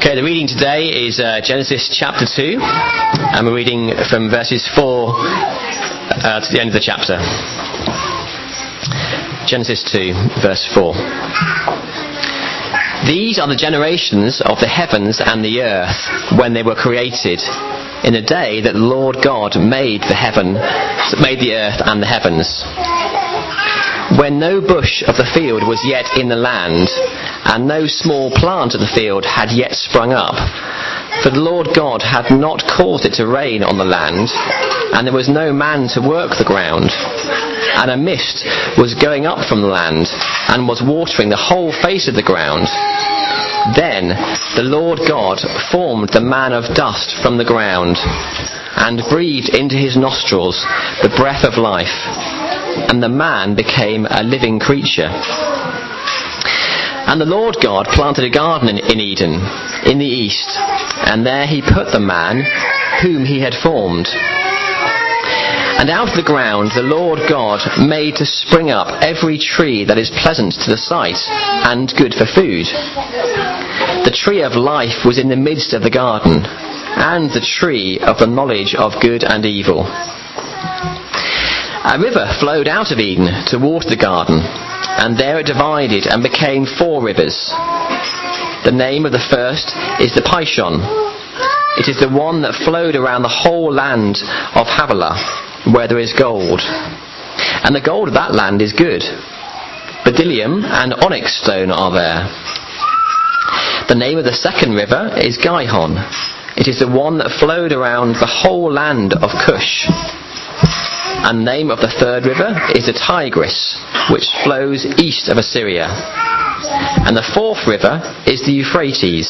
Okay, the reading today is Genesis chapter 2, and we're reading from verses 4 to the end of the chapter. Genesis 2, verse 4. These are the generations of the heavens and the earth when they were created, in the day that the Lord God made the earth and the heavens. When no bush of the field was yet in the land, and no small plant of the field had yet sprung up, for the Lord God had not caused it to rain on the land, and there was no man to work the ground. And a mist was going up from the land, and was watering the whole face of the ground. Then the Lord God formed the man of dust from the ground, and breathed into his nostrils the breath of life, and the man became a living creature. And the Lord God planted a garden in Eden, in the east, and there he put the man whom he had formed. And out of the ground the Lord God made to spring up every tree that is pleasant to the sight, and good for food. The tree of life was in the midst of the garden, and the tree of the knowledge of good and evil. A river flowed out of Eden to water the garden, and there it divided and became 4 rivers. The name of the first is the Pishon. It is the one that flowed around the whole land of Havilah, where there is gold. And the gold of that land is good. Bdellium and onyx stone are there. The name of the second river is Gihon. It is the one that flowed around the whole land of Cush. And the name of the third river is the Tigris, which flows east of Assyria. And the fourth river is the Euphrates.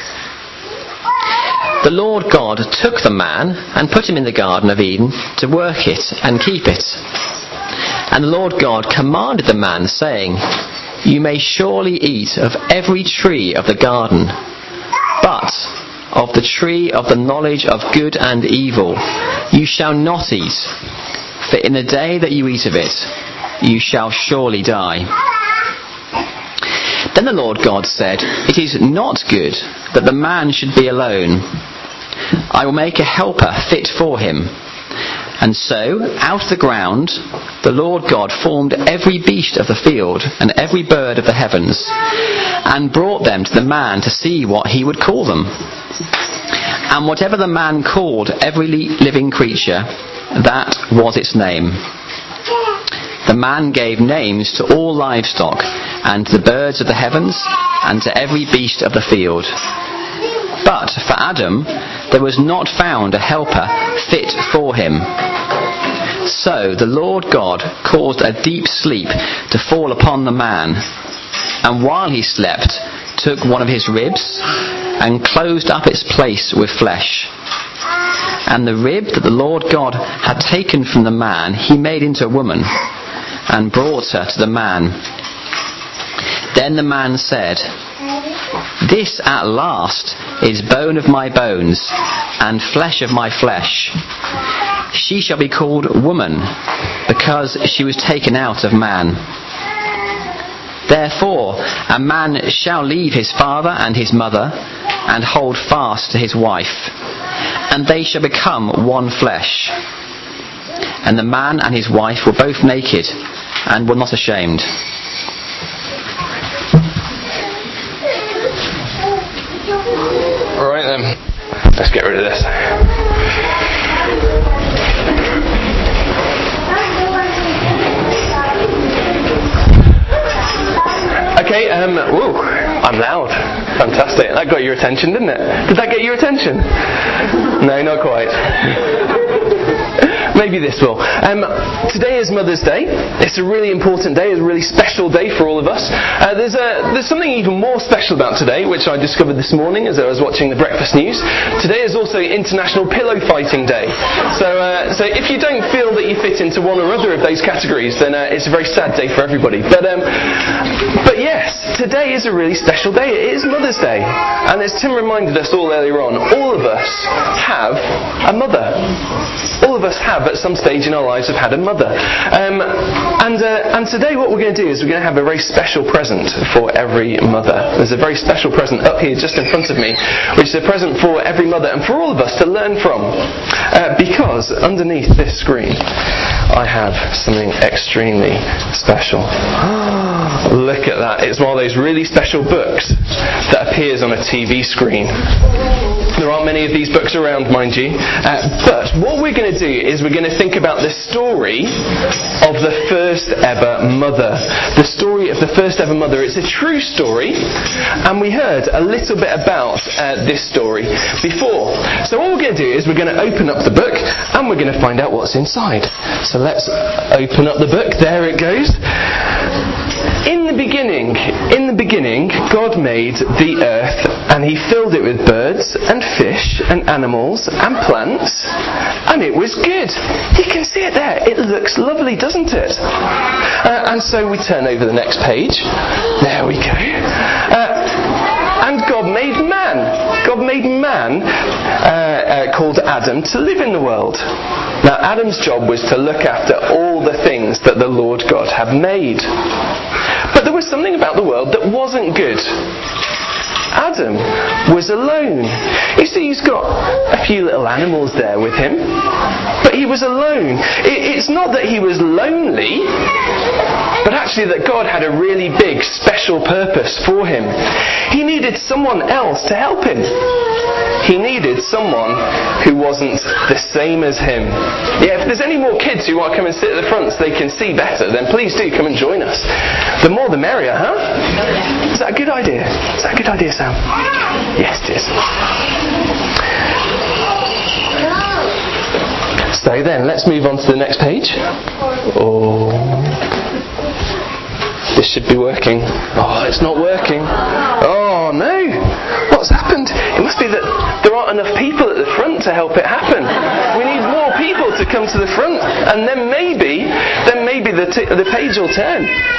The Lord God took the man and put him in the Garden of Eden to work it and keep it. And the Lord God commanded the man, saying, "You may surely eat of every tree of the garden, but of the tree of the knowledge of good and evil you shall not eat. For in the day that you eat of it, you shall surely die." Then the Lord God said, "It is not good that the man should be alone. I will make a helper fit for him." And so, out of the ground, the Lord God formed every beast of the field and every bird of the heavens, and brought them to the man to see what he would call them. And whatever the man called every living creature, that was its name. The man gave names to all livestock, and to the birds of the heavens, and to every beast of the field. But for Adam there was not found a helper fit for him. So the Lord God caused a deep sleep to fall upon the man, and while he slept, took one of his ribs, and closed up its place with flesh. And the rib that the Lord God had taken from the man he made into a woman, and brought her to the man. Then the man said, "This at last is bone of my bones, and flesh of my flesh. She shall be called woman, because she was taken out of man. Therefore a man shall leave his father and his mother, and hold fast to his wife, and they shall become one flesh." And the man and his wife were both naked, and were not ashamed. Alright then, let's get rid of this. Okay, I'm loud. Fantastic. That got your attention, didn't it? Did that get your attention? No, not quite. Maybe this will. Today is Mother's Day. It's a really important day, a really special day for all of us. There's something even more special about today, which I discovered this morning as I was watching the breakfast news. Today is also International Pillow Fighting Day. So if you don't feel that you fit into one or other of those categories, then it's a very sad day for everybody. But yes, today is a really special day. It is Mother's Day. And as Tim reminded us all earlier on, all of us have a mother. All all of us have at some stage in our lives have had a mother. And today what we're going to do is we're going to have a very special present for every mother. There's a very special present up here just in front of me, which is a present for every mother and for all of us to learn from. Because underneath this screen I have something extremely special. Look at that. It's one of those really special books that appears on a TV screen. There aren't many of these books around, mind you. But what we're going to do is we're going to think about the story of the first ever mother. The story of the first ever mother. It's a true story, and we heard a little bit about this story before. So what we're going to do is we're going to open up the book and we're going to find out what's inside. So let's open up the book. There it goes. In the beginning, God made the earth, and He filled it with birds and fish and animals and plants, and it was good. You can see it there. It looks lovely, doesn't it? And so we turn over the next page. There we go. And God made man. God made man called Adam to live in the world. Now Adam's job was to look after all the things that the Lord God had made. But there was something about the world that wasn't good. Adam was alone. You see, he's got a few little animals there with him, but he was alone. It's not that he was lonely, but actually that God had a really big, special purpose for him. He needed someone else to help him. He needed someone who wasn't the same as him. Yeah, if there's any more kids who want to come and sit at the front so they can see better, then please do come and join us. The more the merrier, huh? Is that a good idea? Is that a good idea, Sam? Yes, it is. So then, let's move on to the next page. Oh, this should be working. Oh, it's not working. Oh no! What's happened? It must be that there aren't enough people at the front to help it happen. We need more people to come to the front, and then maybe the page will turn.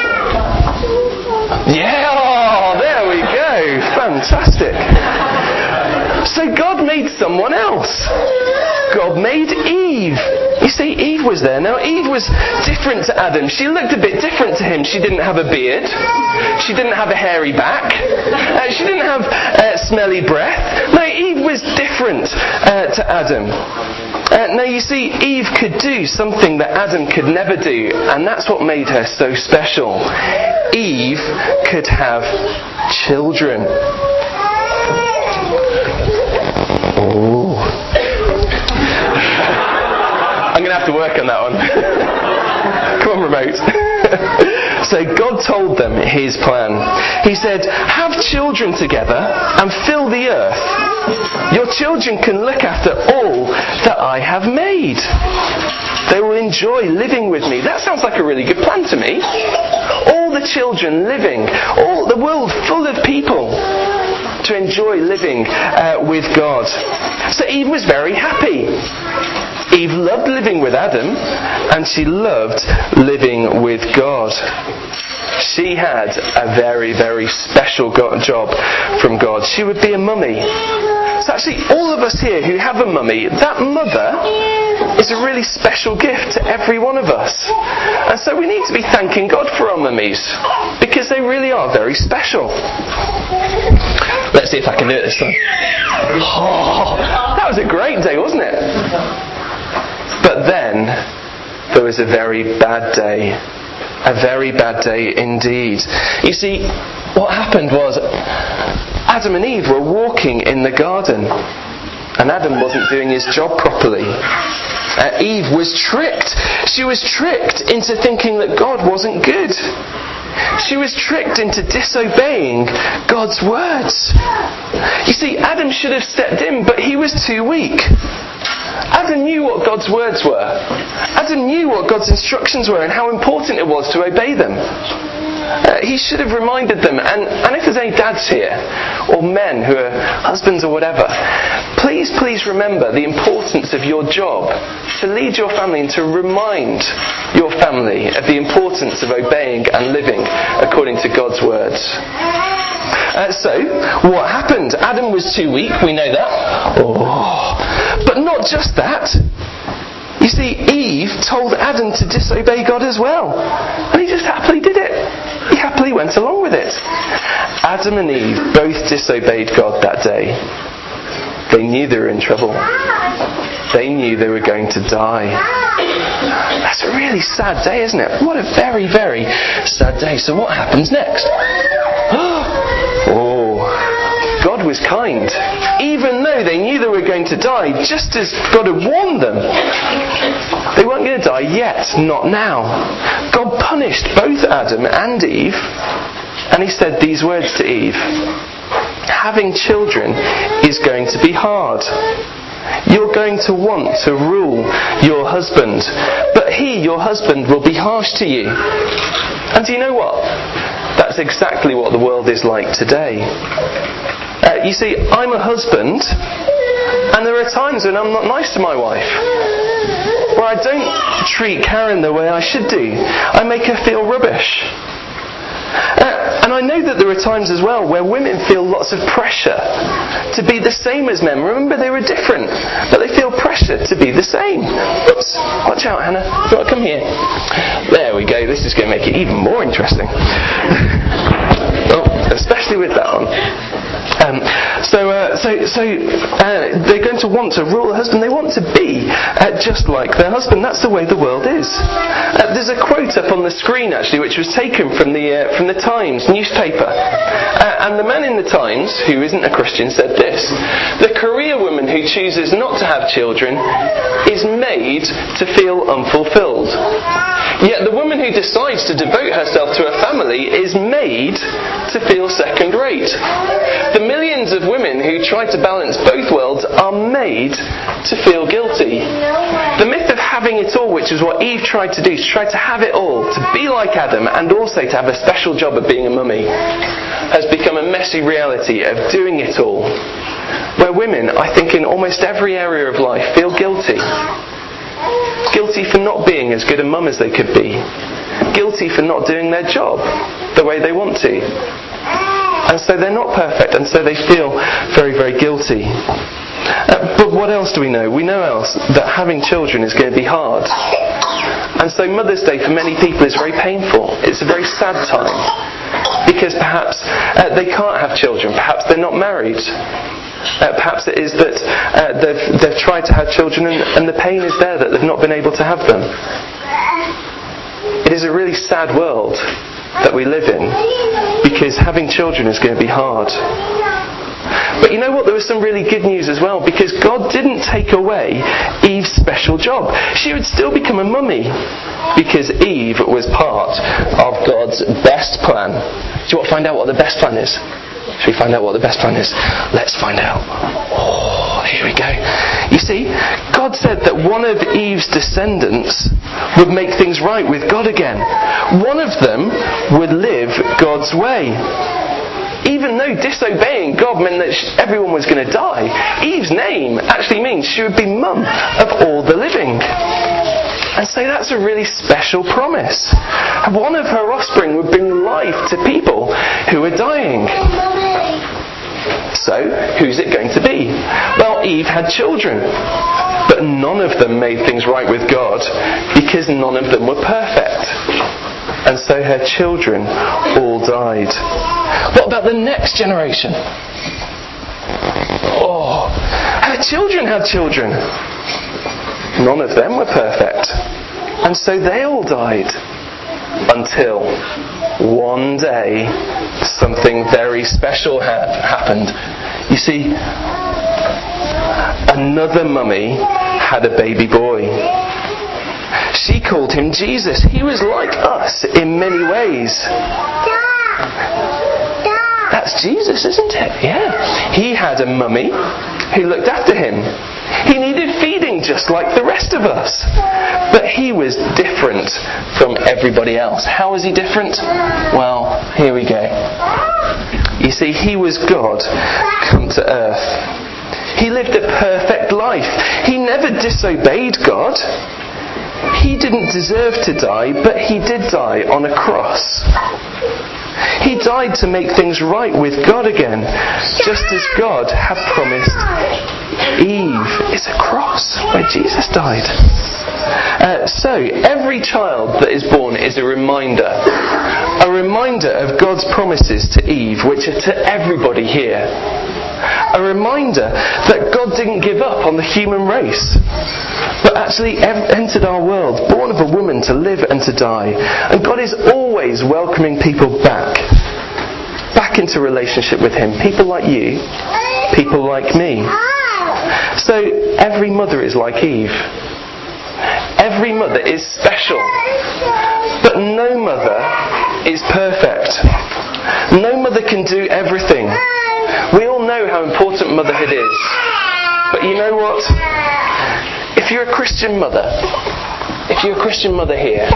Yeah, oh, there we go. Fantastic. So God made someone else. God made Eve. You see, Eve was there. Now, Eve was different to Adam. She looked a bit different to him. She didn't have a beard. She didn't have a hairy back. She didn't have smelly breath. No, Eve was different to Adam. Now, you see, Eve could do something that Adam could never do, and that's what made her so special. Eve could have children. Oh. I'm going to have to work on that one. Come on, remote. So God told them His plan. He said, have children together and fill the earth. Your children can look after all that I have made. They will enjoy living with me. That sounds like a really good plan to me. All the children living, all the world full of people to enjoy living with God. So Eve was very happy. Eve loved living with Adam, and she loved living with God. She had a very, very special job from God. She would be a mummy. So actually, all of us here who have a mummy, that mother is a really special gift to every one of us. And so we need to be thanking God for our mummies, because they really are very special. Let's see if I can do it this time. Oh, that was a great day, wasn't it? But then, there was a very bad day. A very bad day indeed. You see, what happened was Adam and Eve were walking in the garden, and Adam wasn't doing his job properly. Eve was tricked. She was tricked into thinking that God wasn't good. She was tricked into disobeying God's words. You see, Adam should have stepped in, but he was too weak. Adam knew what God's words were. Adam knew what God's instructions were and how important it was to obey them. He should have reminded them. And if there's any dads here, or men who are husbands or whatever, please remember the importance of your job to lead your family and to remind your family of the importance of obeying and living according to God's words. So, what happened? Adam was too weak, we know that. Oh. But not just that. You see, Eve told Adam to disobey God as well. And he just happily did it. He happily went along with it. Adam and Eve both disobeyed God that day. They knew they were in trouble. They knew they were going to die. That's a really sad day, isn't it? What a very, very sad day. So what happens next? God was kind. Even though they knew they were going to die, just as God had warned them. They weren't going to die yet, not now. God punished both Adam and Eve, and he said these words to Eve: having children is going to be hard. You're going to want to rule your husband, but he, your husband, will be harsh to you. And do you know what? That's exactly what the world is like today. You see, I'm a husband, and there are times when I'm not nice to my wife, where I don't treat Karen the way I should do. I make her feel rubbish. And I know that there are times as well where women feel lots of pressure to be the same as men. Remember, they were different, but they feel pressure to be the same. Oops, watch out, Hannah. You want to come here? There we go. This is going to make it even more interesting. Especially with that on. They're going to want to rule the husband. They want to be just like their husband. That's the way the world is. There's a quote up on the screen actually, which was taken from the Times newspaper, and the man in the Times, who isn't a Christian, said this: "The career woman who chooses not to have children is made to feel unfulfilled. Yet the woman who decides to devote herself to a family is made to feel second-rate. The millions of women who try to balance both worlds are made to feel guilty." The myth of having it all, which is what Eve tried to do, she tried to have it all, to be like Adam, and also to have a special job of being a mummy, has become a messy reality of doing it all, where women, I think in almost every area of life, feel guilty. Guilty for not being as good a mum as they could be. Guilty for not doing their job the way they want to. And so they're not perfect, and so they feel very, very guilty. But what else do we know? We know else that having children is going to be hard. And so Mother's Day for many people is very painful. It's a very sad time. Because perhaps they can't have children. Perhaps they're not married. Perhaps it is that they've tried to have children and the pain is there that they've not been able to have them. It is a really sad world that we live in, because having children is going to be hard. But you know what? There was some really good news as well, because God didn't take away Eve's special job. She would still become a mummy, because Eve was part of God's best plan. Do you want to find out what the best plan is? Should we find out what the best plan is? Let's find out. Here we go. You see, God said that one of Eve's descendants would make things right with God again. One of them would live God's way. Even though disobeying God meant that everyone was going to die, Eve's name actually means she would be mum of all the living. And so that's a really special promise. One of her offspring would bring life to people who are dying. So, who's it going to be? Well, Eve had children, but none of them made things right with God, because none of them were perfect. And so her children all died. What about the next generation? Her children had children. None of them were perfect. And so they all died. Until one day something very special happened. You see, another mummy had a baby boy. She called him Jesus. He was like us in many ways. That's Jesus, isn't it? Yeah. He had a mummy who looked after him. He needed feeding just like the rest of us. But he was different from everybody else. How was he different? Well, here we go. You see, he was God come to earth. He lived a perfect life. He never disobeyed God. He didn't deserve to die, but he did die on a cross. He died to make things right with God again, just as God had promised Eve. It's a cross where Jesus died. So, every child that is born is a reminder of God's promises to Eve, which are to everybody here. A reminder that God didn't give up on the human race, but actually entered our world, born of a woman to live and to die. And God is always welcoming people back into relationship with Him. People like you, people like me. So every mother is like Eve. Every mother is special. But no mother is perfect. No mother can do everything. We all know how important motherhood is. But you know what? If you're a Christian mother here,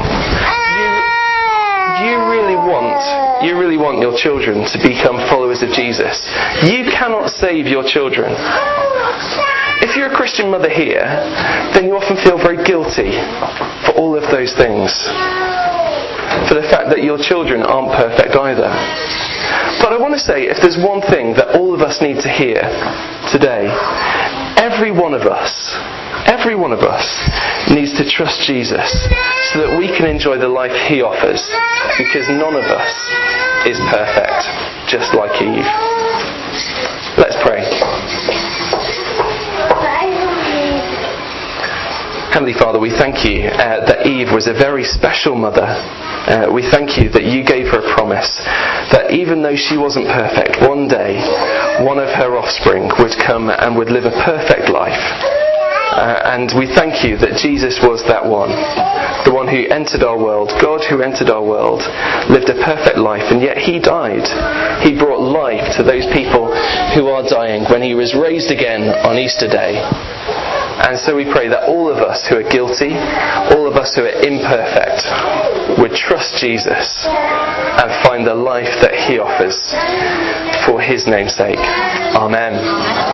you really want your children to become followers of Jesus. You cannot save your children. If you're a Christian mother here, then you often feel very guilty for all of those things. For the fact that your children aren't perfect either. But I want to say, if there's one thing that all of us need to hear today, every one of us needs to trust Jesus so that we can enjoy the life He offers, because none of us is perfect, just like Eve. Let's pray. Heavenly Father, we thank you that Eve was a very special mother. We thank you that you gave her a promise that even though she wasn't perfect, one day one of her offspring would come and would live a perfect life. And we thank you that Jesus was that one. The one who entered our world, God who entered our world, lived a perfect life, and yet He died. He brought life to those people who are dying when He was raised again on Easter Day. And so we pray that all of us who are guilty, all of us who are imperfect, would trust Jesus and find the life that He offers for His name's sake. Amen.